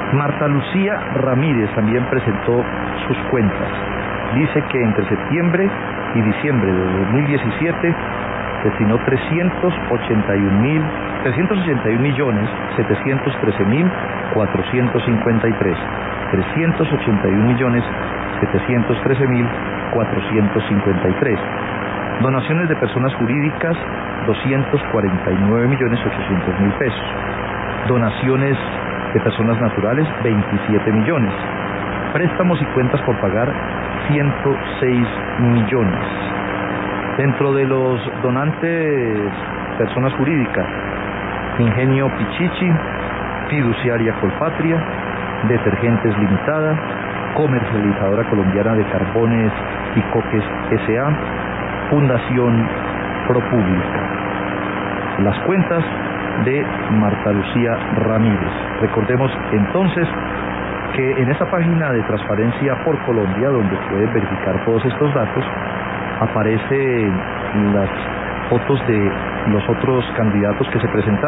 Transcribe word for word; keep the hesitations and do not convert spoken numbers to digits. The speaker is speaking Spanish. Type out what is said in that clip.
Marta Lucía Ramírez también presentó sus cuentas. Dice que entre septiembre y diciembre de dos mil diecisiete destinó trescientos ochenta y un millones setecientos trece mil cuatrocientos cincuenta y tres. trescientos ochenta y un millones setecientos trece mil cuatrocientos cincuenta y tres. Donaciones de personas jurídicas, doscientos cuarenta y nueve millones ochocientos mil pesos. Donaciones de personas naturales, veintisiete millones. Préstamos y cuentas por pagar, ciento seis millones. Dentro de los donantes, personas jurídicas, Ingenio Pichichi, Fiduciaria Colpatria, Detergentes Limitada, Comercializadora Colombiana de Carbones y Coques S A, Fundación ProPublica. Las cuentas de Marta Lucía Ramírez. Recordemos entonces que en esta página de Transparencia por Colombia, donde pueden verificar todos estos datos, aparecen las fotos de los otros candidatos que se presentaron.